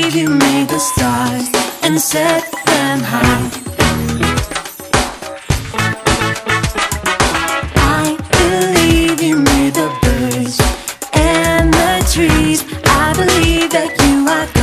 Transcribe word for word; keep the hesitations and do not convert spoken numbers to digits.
believe you made the stars and set them high. I believe you made the birds and the trees. I believe that you are